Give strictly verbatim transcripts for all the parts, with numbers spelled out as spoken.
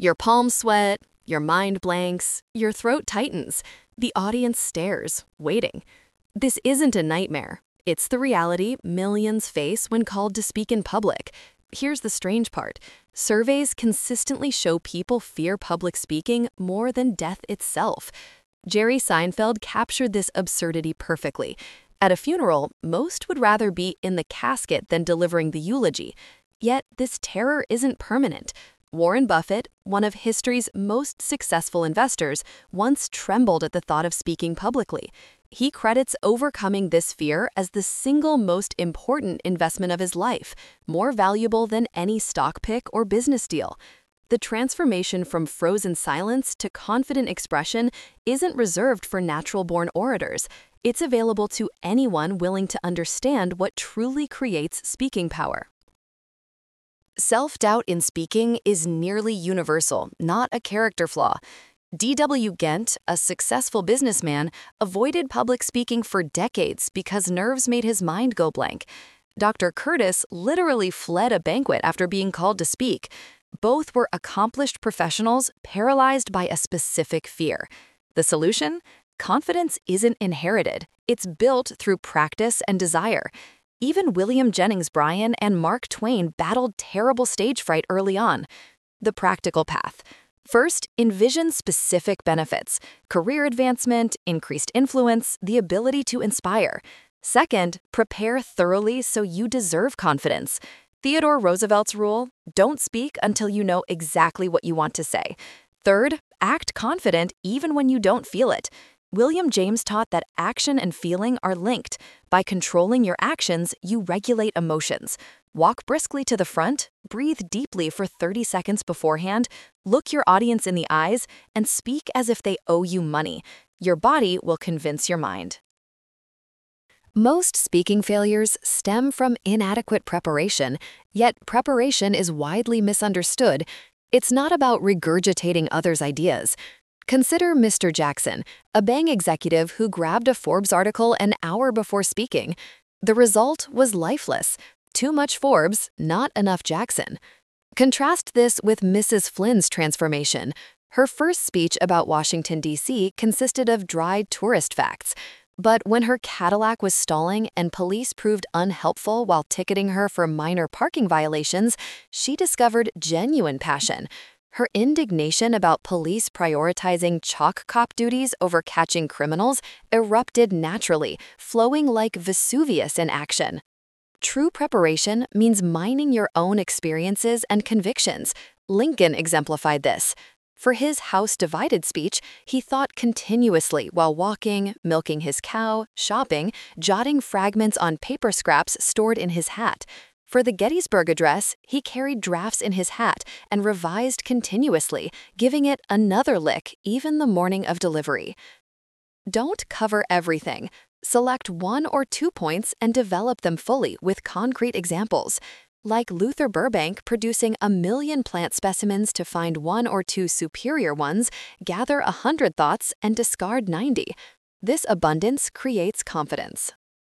Your palms sweat, your mind blanks, your throat tightens. The audience stares, waiting. This isn't a nightmare. It's the reality millions face when called to speak in public. Here's the strange part. Surveys consistently show people fear public speaking more than death itself. Jerry Seinfeld captured this absurdity perfectly. At a funeral, most would rather be in the casket than delivering the eulogy. Yet this terror isn't permanent. Warren Buffett, one of history's most successful investors, once trembled at the thought of speaking publicly. He credits overcoming this fear as the single most important investment of his life, more valuable than any stock pick or business deal. The transformation from frozen silence to confident expression isn't reserved for natural-born orators. It's available to anyone willing to understand what truly creates speaking power. Self-doubt in speaking is nearly universal, not a character flaw. D W Gent, a successful businessman, avoided public speaking for decades because nerves made his mind go blank. Doctor Curtis literally fled a banquet after being called to speak. Both were accomplished professionals paralyzed by a specific fear. The solution? Confidence isn't inherited. It's built through practice and desire. Even William Jennings Bryan and Mark Twain battled terrible stage fright early on. The practical path. First, envision specific benefits: career advancement, increased influence, the ability to inspire. Second, prepare thoroughly so you deserve confidence. Theodore Roosevelt's rule: don't speak until you know exactly what you want to say. Third, act confident even when you don't feel it. William James taught that action and feeling are linked. By controlling your actions, you regulate emotions. Walk briskly to the front, breathe deeply for thirty seconds beforehand, look your audience in the eyes, and speak as if they owe you money. Your body will convince your mind. Most speaking failures stem from inadequate preparation, yet preparation is widely misunderstood. It's not about regurgitating others' ideas. Consider Mister Jackson, a Bang executive who grabbed a Forbes article an hour before speaking. The result was lifeless. Too much Forbes, not enough Jackson. Contrast this with Missus Flynn's transformation. Her first speech about Washington, D C consisted of dry tourist facts. But when her Cadillac was stalling and police proved unhelpful while ticketing her for minor parking violations, she discovered genuine passion. Her indignation about police prioritizing chalk cop duties over catching criminals erupted naturally, flowing like Vesuvius in action. True preparation means mining your own experiences and convictions. Lincoln exemplified this. For his House Divided speech, he thought continuously while walking, milking his cow, shopping, jotting fragments on paper scraps stored in his hat. For the Gettysburg Address, he carried drafts in his hat and revised continuously, giving it another lick even the morning of delivery. Don't cover everything. Select one or two points and develop them fully with concrete examples. Like Luther Burbank producing a million plant specimens to find one or two superior ones, gather a hundred thoughts and discard ninety. This abundance creates confidence.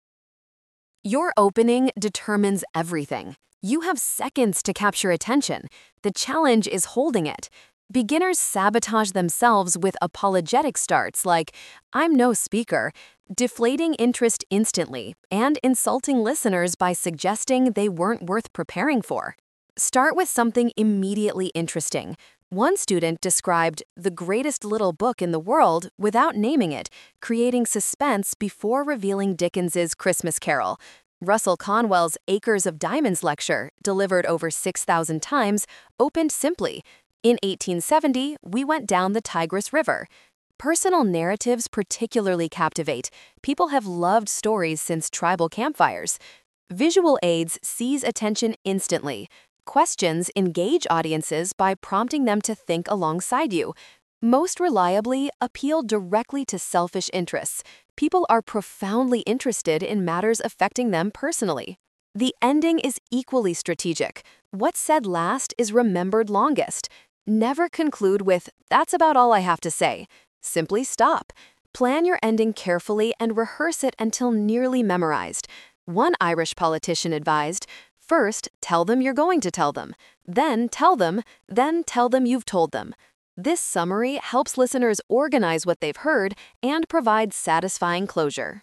Your opening determines everything. You have seconds to capture attention. The challenge is holding it. Beginners sabotage themselves with apologetic starts like, "I'm no speaker," deflating interest instantly, and insulting listeners by suggesting they weren't worth preparing for. Start with something immediately interesting. One student described the greatest little book in the world without naming it, creating suspense before revealing Dickens's Christmas Carol. Russell Conwell's Acres of Diamonds lecture, delivered over six thousand times, opened simply, "In eighteen seventy, we went down the Tigris River." Personal narratives particularly captivate. People have loved stories since tribal campfires. Visual aids seize attention instantly. Questions engage audiences by prompting them to think alongside you. Most reliably, appeal directly to selfish interests. People are profoundly interested in matters affecting them personally. The ending is equally strategic. What's said last is remembered longest. Never conclude with, "That's about all I have to say." Simply stop. Plan your ending carefully and rehearse it until nearly memorized. One Irish politician advised, First, tell them you're going to tell them. Then tell them, then tell them you've told them. This summary helps listeners organize what they've heard and provides satisfying closure.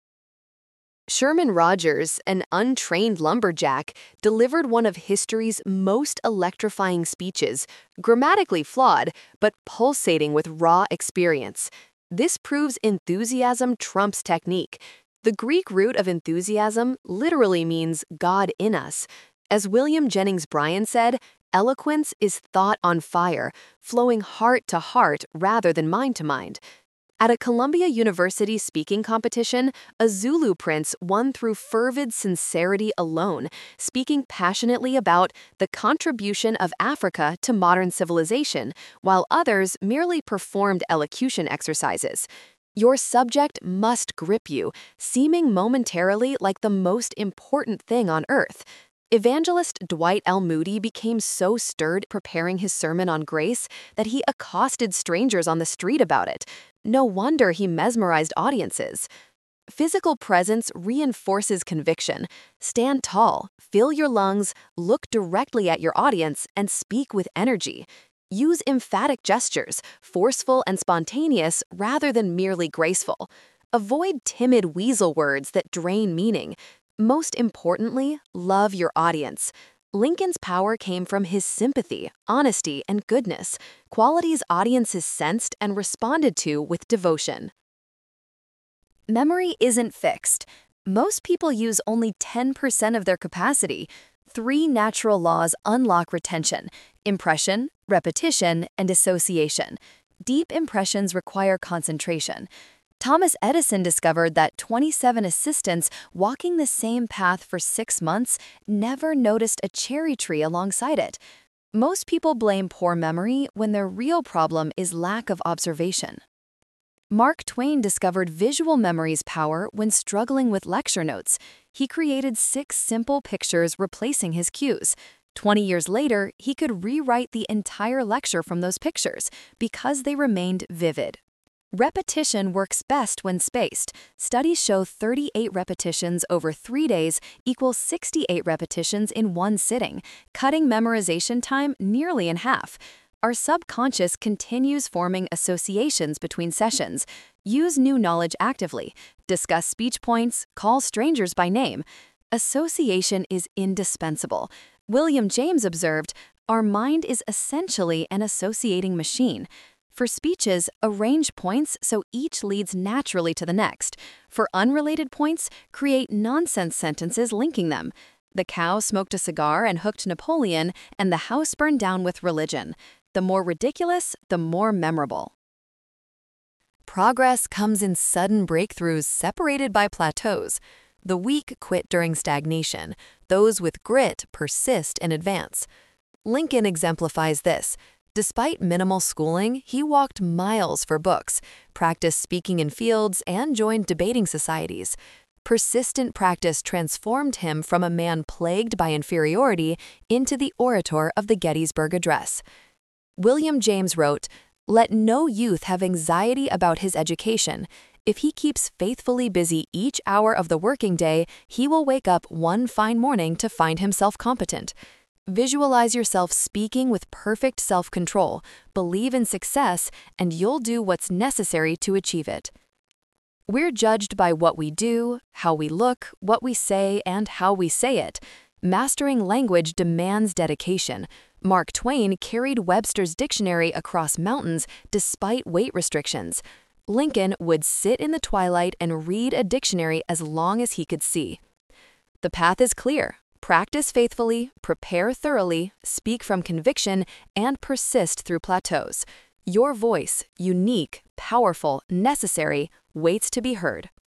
Sherman Rogers, an untrained lumberjack, delivered one of history's most electrifying speeches, grammatically flawed, but pulsating with raw experience. This proves enthusiasm trumps technique. The Greek root of enthusiasm literally means God in us. As William Jennings Bryan said, eloquence is thought on fire, flowing heart to heart rather than mind to mind. At a Columbia University speaking competition, a Zulu prince won through fervid sincerity alone, speaking passionately about the contribution of Africa to modern civilization, while others merely performed elocution exercises. Your subject must grip you, seeming momentarily like the most important thing on earth. Evangelist Dwight L. Moody became so stirred preparing his sermon on grace that he accosted strangers on the street about it. No wonder he mesmerized audiences. Physical presence reinforces conviction. Stand tall, fill your lungs, look directly at your audience, and speak with energy. Use emphatic gestures, forceful and spontaneous rather than merely graceful. Avoid timid weasel words that drain meaning. Most importantly, love your audience. Lincoln's power came from his sympathy, honesty, and goodness, qualities audiences sensed and responded to with devotion. Memory isn't fixed. Most people use only ten percent of their capacity. Three natural laws unlock retention: impression, repetition, and association. Deep impressions require concentration. Thomas Edison discovered that twenty-seven assistants walking the same path for six months never noticed a cherry tree alongside it. Most people blame poor memory when their real problem is lack of observation. Mark Twain discovered visual memory's power when struggling with lecture notes. He created six simple pictures replacing his cues. Twenty years later, he could rewrite the entire lecture from those pictures because they remained vivid. Repetition works best when spaced. Studies show thirty-eight repetitions over three days equals sixty-eight repetitions in one sitting, cutting memorization time nearly in half. Our subconscious continues forming associations between sessions. Use new knowledge actively. Discuss speech points. Call strangers by name. Association is indispensable. William James observed, "Our mind is essentially an associating machine." For speeches, arrange points so each leads naturally to the next. For unrelated points, create nonsense sentences linking them. The cow smoked a cigar and hooked Napoleon, and the house burned down with religion. The more ridiculous, the more memorable. Progress comes in sudden breakthroughs separated by plateaus. The weak quit during stagnation. Those with grit persist and advance. Lincoln exemplifies this. Despite minimal schooling, he walked miles for books, practiced speaking in fields, and joined debating societies. Persistent practice transformed him from a man plagued by inferiority into the orator of the Gettysburg Address. William James wrote, "Let no youth have anxiety about his education. If he keeps faithfully busy each hour of the working day, he will wake up one fine morning to find himself competent." Visualize yourself speaking with perfect self-control, believe in success, and you'll do what's necessary to achieve it. We're judged by what we do, how we look, what we say, and how we say it. Mastering language demands dedication. Mark Twain carried Webster's dictionary across mountains despite weight restrictions. Lincoln would sit in the twilight and read a dictionary as long as he could see. The path is clear. Practice faithfully, prepare thoroughly, speak from conviction, and persist through plateaus. Your voice, unique, powerful, necessary, waits to be heard.